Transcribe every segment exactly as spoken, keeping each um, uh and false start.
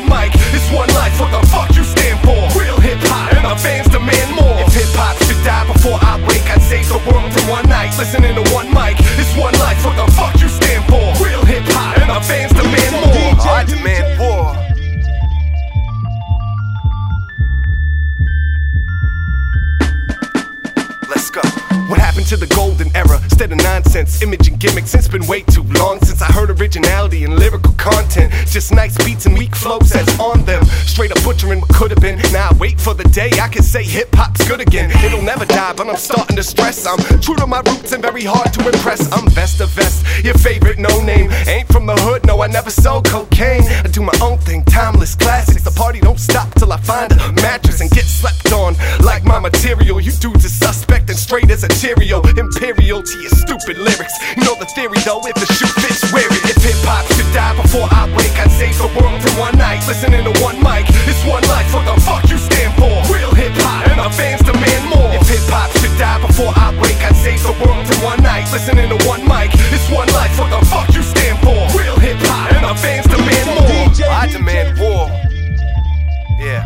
one mic, it's one life. What the fuck you stand for? Real hip hop, and our fans demand more. If hip hop should die before I wake, I'd save the world in one night. Listening to one mic, it's one life. What the fuck you stand for? Real hip hop, and our fans demand more. I demand war. Let's go. What happened to the golden era? Instead of nonsense, image and gimmicks, it's been way too long since I heard originality and lyrical content. Just nice beats and weak flows that's on them. Straight up butchering what could've been. Now I wait for the day I can say hip-hop's good again. It'll never die, but I'm starting to stress. I'm true to my roots and very hard to impress. I'm Vesta Vest, your favorite no-name. Ain't from the hood, no, I never sold cocaine. I do my own thing, timeless classics. The party don't stop till I find a mattress and get slept on. Like my material, you dudes are suspect and straight as a Cheerio. Imperial to your stupid lyrics. You know the theory though, if the shoe fits, wear it. If hip-hop should die before I wake, I'd save the world in one night. Listening to one mic, it's one life. What the fuck you stand for? Real hip-hop, and our fans demand more. If hip-hop should die before I wake, I'd save the world in one night. Listening to one mic, it's one life. What the fuck you stand for? Real hip-hop, and our fans demand more. I demand war. Yeah,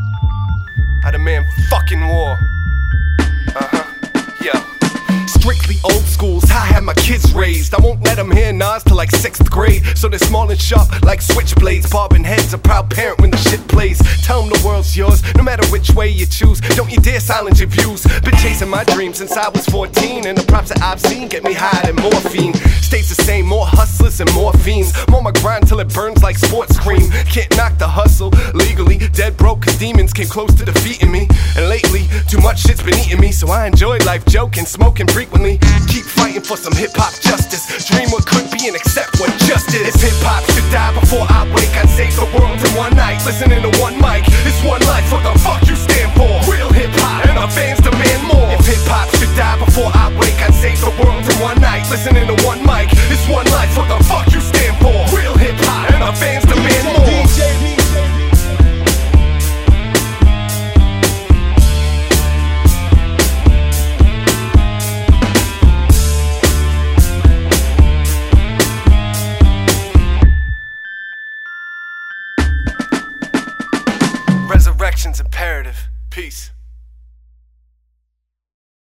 I demand fucking war. Uh-huh. Yo. Strictly old schools, I had my kids raised. I won't let them hear Nas till like sixth grade. So they're small and sharp like switchblades. Bobbing heads, a proud parent when the shit plays. Tell them the world's yours, no matter which way you choose. Don't you dare silence your views. Been chasing my dreams since I was fourteen. And the props that I've seen get me higher than morphine. Stays the same, more hustlers and more fiends. I'm on my grind till it burns like sports cream. Can't knock the hustle legally. Dead broke cause demons came close to defeating me. And lately, too much shit's been eating me. So I enjoy life joking, smoking frequently. Keep fighting for some hip-hop justice. Dream what could be and accept what just is. If hip-hop should die before I wake, I'd save the world in one night. Listening to one mic, it's one life. What the fuck you stand for? Real hip-hop, and our fans demand more. If hip-hop should die before I wake, I'd save the world in one night. Listening to one mic, it's one life. What the fuck you stand for? Real hip-hop, and our fans demand more. Resurrection's imperative. Peace.